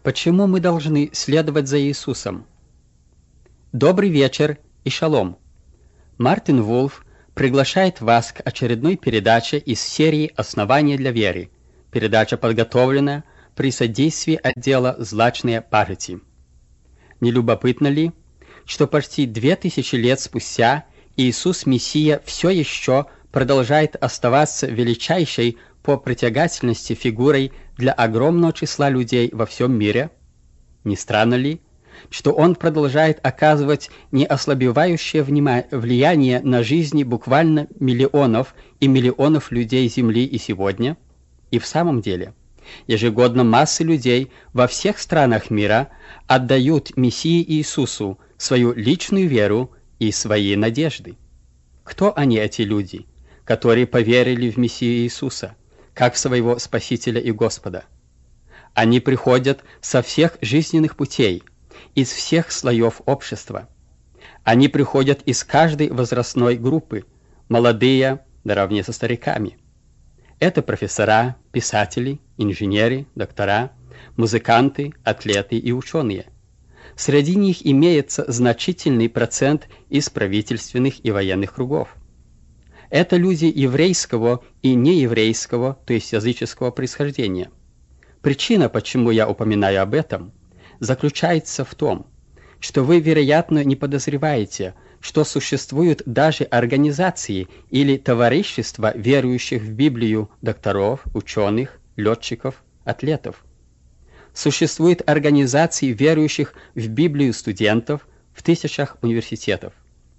Почему мы должны следовать за Иисусом? Добрый вечер и шалом! Мартин Вулф приглашает вас к очередной передаче из серии «Основания для веры». Передача подготовлена при содействии отдела «Злачные пажити». Не любопытно ли, что почти 2000 лет спустя Иисус Мессия все еще продолжает оставаться величайшей по притягательности фигурой для огромного числа людей во всем мире? Не странно ли, что Он продолжает оказывать неослабевающее влияние на жизни буквально миллионов и миллионов людей Земли и сегодня? И в самом деле, ежегодно массы людей во всех странах мира отдают Мессии Иисусу свою личную веру и свои надежды. Кто они, эти люди, которые поверили в Мессию Иисуса, как в своего Спасителя и Господа? Они приходят со всех жизненных путей, из всех слоев общества. Они приходят из каждой возрастной группы, молодые наравне со стариками. Это профессора, писатели, инженеры, доктора, музыканты, атлеты и ученые. Среди них имеется значительный процент из правительственных и военных кругов. Это люди еврейского и нееврейского, то есть языческого происхождения. Причина, почему я упоминаю об этом, заключается в том, что вы, вероятно, не подозреваете, что существуют даже организации или товарищества верующих в Библию докторов, ученых, летчиков, атлетов. Существуют организации верующих в Библию студентов в тысячах университетов.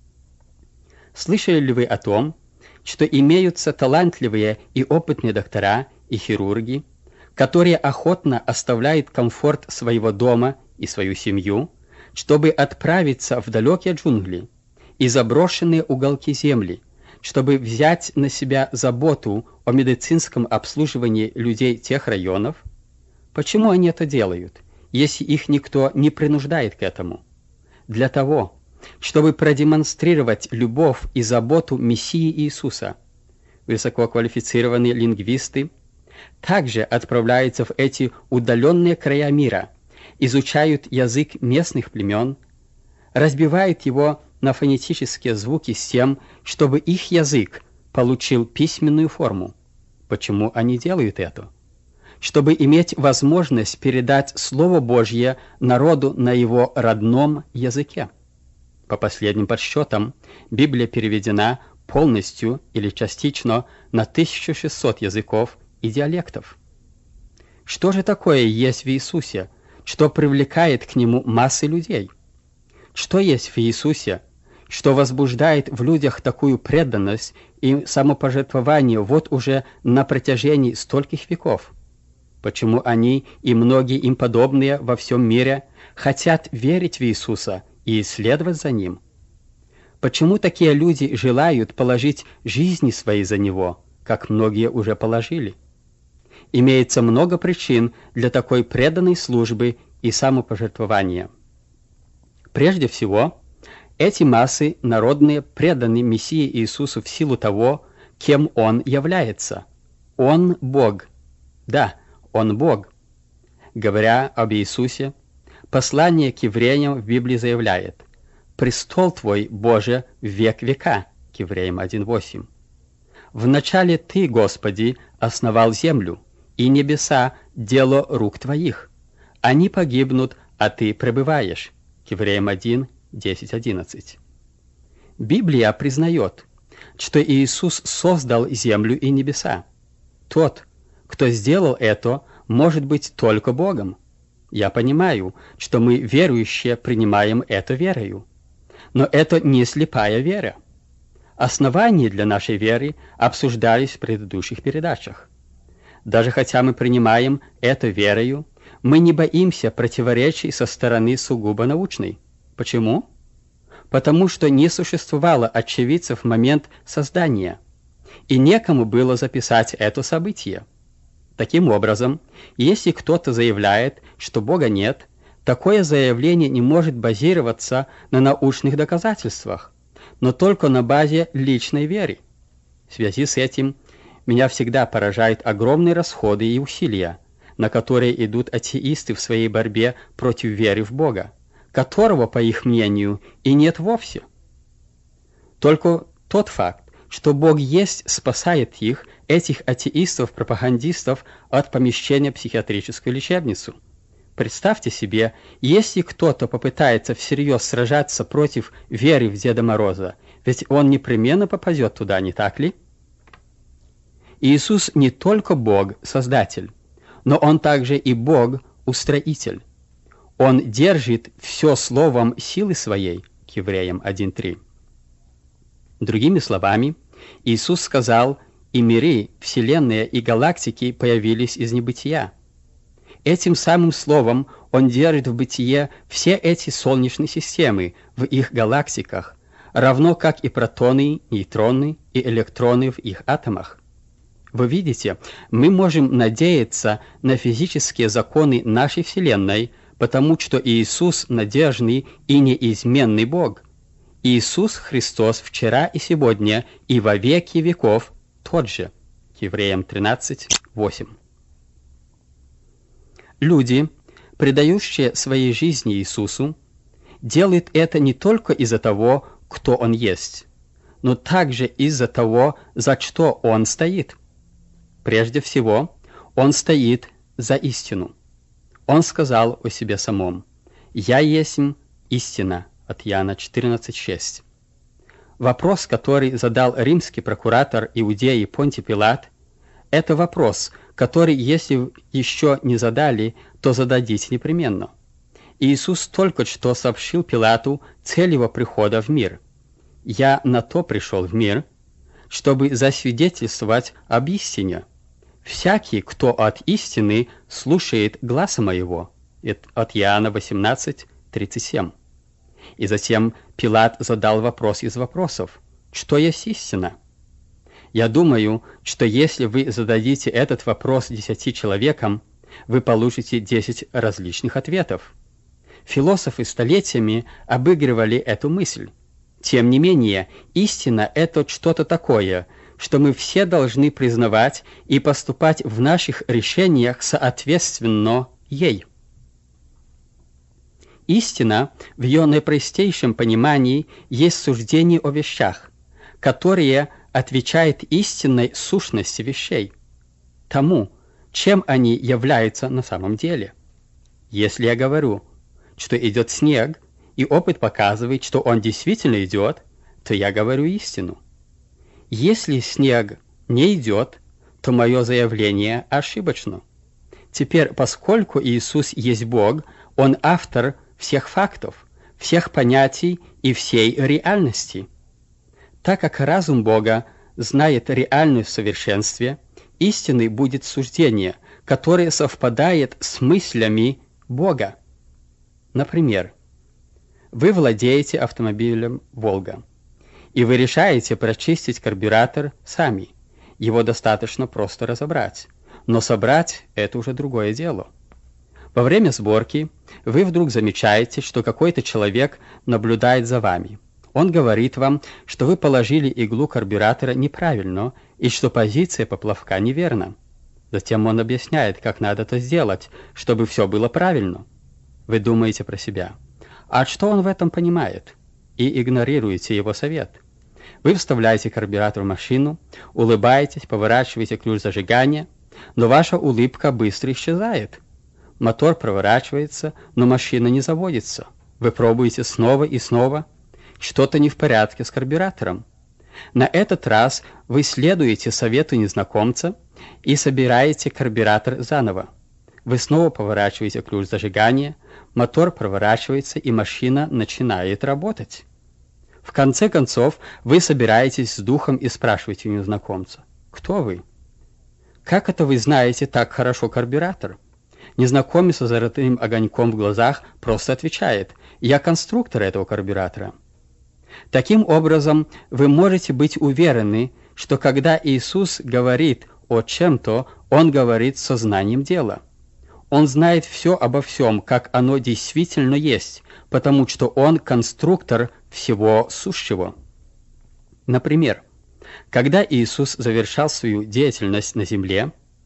Слышали ли вы о том, что имеются талантливые и опытные доктора и хирурги, которые охотно оставляют комфорт своего дома и свою семью, чтобы отправиться в далекие джунгли и заброшенные уголки земли, чтобы взять на себя заботу о медицинском обслуживании людей тех районов? Почему они это делают, если их никто не принуждает к этому? Для того, чтобы продемонстрировать любовь и заботу Мессии Иисуса. Высококвалифицированные лингвисты также отправляются в эти удаленные края мира, изучают язык местных племен, разбивают его на фонетические звуки с тем, чтобы их язык получил письменную форму. Почему они делают это? Чтобы иметь возможность передать Слово Божье народу на его родном языке. По последним подсчетам, Библия переведена полностью или частично на 1600 языков и диалектов. Что же такое есть в Иисусе, что привлекает к Нему массы людей? Что есть в Иисусе, что возбуждает в людях такую преданность и самопожертвование вот уже на протяжении стольких веков? Почему они и многие им подобные во всем мире хотят верить в Иисуса и исследовать за Ним? Почему такие люди желают положить жизни свои за Него, как многие уже положили? Имеется много причин для такой преданной службы и самопожертвования. Прежде всего, эти массы народные преданы Мессии Иисусу в силу того, кем Он является. Он Бог. Да, Он Бог. Говоря об Иисусе, послание к евреям в Библии заявляет: «Престол Твой, Боже, в век века» к евреям 1:8. «Вначале Ты, Господи, основал землю, и небеса — дело рук Твоих. Они погибнут, а Ты пребываешь» к евреям 1:10-11. Библия признает, что Иисус создал землю и небеса. Тот, кто сделал это, может быть только Богом. Я понимаю, что мы, верующие, принимаем это верою. Но это не слепая вера. Основания для нашей веры обсуждались в предыдущих передачах. Даже хотя мы принимаем это верою, мы не боимся противоречий со стороны сугубо научной. Почему? Потому что не существовало очевидцев в момент создания, и некому было записать это событие. Таким образом, если кто-то заявляет, что Бога нет, такое заявление не может базироваться на научных доказательствах, но только на базе личной веры. В связи с этим меня всегда поражают огромные расходы и усилия, на которые идут атеисты в своей борьбе против веры в Бога, которого, по их мнению, и нет вовсе. Только тот факт, что Бог есть, спасает их, этих атеистов-пропагандистов, от помещения в психиатрическую лечебницу. Представьте себе, если кто-то попытается всерьез сражаться против веры в Деда Мороза, ведь он непременно попадет туда, не так ли? Иисус не только Бог, Создатель, но Он также и Бог, Устроитель. Он держит все словом силы своей, к Евреям 1:3. Другими словами, Иисус сказал, и миры, вселенная и галактики появились из небытия. Этим самым словом Он держит в бытие все эти солнечные системы в их галактиках, равно как и протоны, нейтроны и электроны в их атомах. Вы видите, мы можем надеяться на физические законы нашей Вселенной, потому что Иисус – надежный и неизменный Бог. Иисус Христос вчера и сегодня и во веки веков тот же. К Евреям 13:8. Люди, предающие своей жизни Иисусу, делают это не только из-за того, кто Он есть, но также из-за того, за что Он стоит. Прежде всего, Он стоит за истину. Он сказал о себе самом: «Я есмь истина» от Иоанна 14:6. Вопрос, который задал римский прокуратор Иудеи Понтий Пилат, это вопрос, который, если еще не задали, то зададите непременно. Иисус только что сообщил Пилату цель его прихода в мир. «Я на то пришел в мир, чтобы засвидетельствовать об истине. Всякий, кто от истины, слушает гласа моего». От Иоанна 18:37. И затем Пилат задал вопрос из вопросов: «Что есть истина?» Я думаю, что если вы зададите этот вопрос 10 человекам, вы получите 10 различных ответов. Философы столетиями обыгрывали эту мысль. Тем не менее, истина – это что-то такое, что мы все должны признавать и поступать в наших решениях соответственно ей. Истина, в ее наипростейшем понимании, есть суждение о вещах, которые отвечают истинной сущности вещей, тому, чем они являются на самом деле. Если я говорю, что идет снег, и опыт показывает, что он действительно идет, то я говорю истину. Если снег не идет, то мое заявление ошибочно. Теперь, поскольку Иисус есть Бог, Он автор всех фактов, всех понятий и всей реальности. Так как разум Бога знает реальность в совершенстве, истинной будет суждение, которое совпадает с мыслями Бога. Например, вы владеете автомобилем «Волга», и вы решаете прочистить карбюратор сами. Его достаточно просто разобрать, но собрать – это уже другое дело. Во время сборки вы вдруг замечаете, что какой-то человек наблюдает за вами. Он говорит вам, что вы положили иглу карбюратора неправильно и что позиция поплавка неверна. Затем он объясняет, как надо это сделать, чтобы все было правильно. Вы думаете про себя: а что он в этом понимает? И игнорируете его совет. Вы вставляете карбюратор в машину, улыбаетесь, поворачиваете ключ зажигания, но ваша улыбка быстро исчезает. Мотор проворачивается, но машина не заводится. Вы пробуете снова и снова. Что-то не в порядке с карбюратором. На этот раз вы следуете совету незнакомца и собираете карбюратор заново. Вы снова поворачиваете ключ зажигания, мотор проворачивается, и машина начинает работать. В конце концов, вы собираетесь с духом и спрашиваете у незнакомца: «Кто вы? Как это вы знаете так хорошо карбюратор?» Незнакомец с золотым огоньком в глазах просто отвечает: «Я конструктор этого карбюратора». Таким образом, вы можете быть уверены, что когда Иисус говорит о чем-то, Он говорит со знанием дела. Он знает все обо всем, как оно действительно есть, потому что Он конструктор всего сущего. Например, когда Иисус завершал свою деятельность на земле,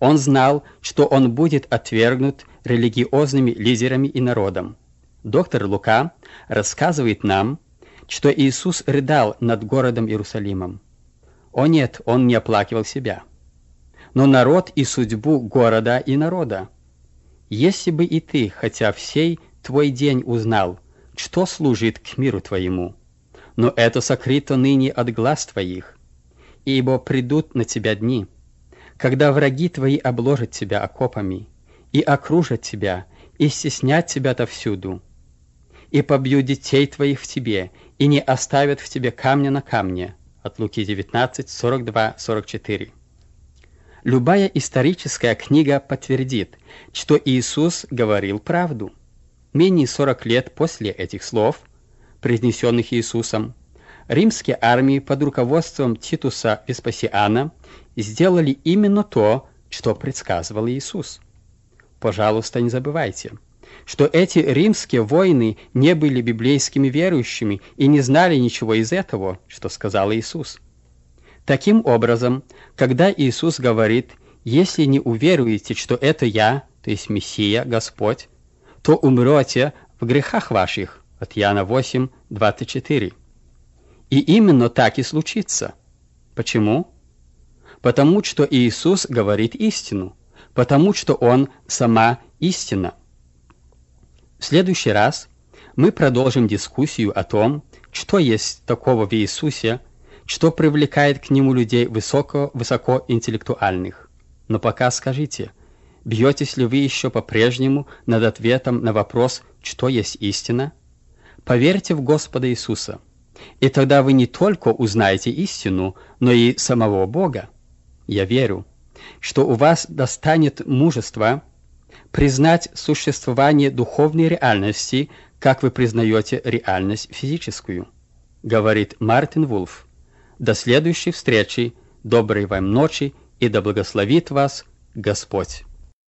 Он знал, что он будет отвергнут религиозными лидерами и народом. Доктор Лука рассказывает нам, что Иисус рыдал над городом Иерусалимом. О нет, он не оплакивал себя, но народ и судьбу города и народа. Если бы и ты, хотя в сей твой день узнал, что служит к миру твоему, но это сокрыто ныне от глаз твоих, ибо придут на тебя дни, когда враги твои обложат тебя окопами, и окружат тебя, и стеснят тебя отовсюду, и побьют детей твоих в тебе, и не оставят в тебе камня на камне». От Луки 19, 42, 44. Любая историческая книга подтвердит, что Иисус говорил правду. Менее 40 лет после этих слов, произнесенных Иисусом, римские армии под руководством Титуса Веспасиана сделали именно то, что предсказывал Иисус. Пожалуйста, не забывайте, что эти римские воины не были библейскими верующими и не знали ничего из этого, что сказал Иисус. Таким образом, когда Иисус говорит: «Если не уверуете, что это Я, то есть Мессия, Господь, то умрете в грехах ваших», от Иоанна 8, 24. И именно так и случится. Почему? Потому что Иисус говорит истину, потому что Он сама истина. В следующий раз мы продолжим дискуссию о том, что есть такого в Иисусе, что привлекает к Нему людей высокоинтеллектуальных. Но пока скажите, бьетесь ли вы еще по-прежнему над ответом на вопрос, что есть истина? Поверьте в Господа Иисуса, и тогда вы не только узнаете истину, но и самого Бога. Я верю, что у вас достанет мужества признать существование духовной реальности, как вы признаете реальность физическую, говорит Мартин Вулф. До следующей встречи, доброй вам ночи, и да благословит вас Господь.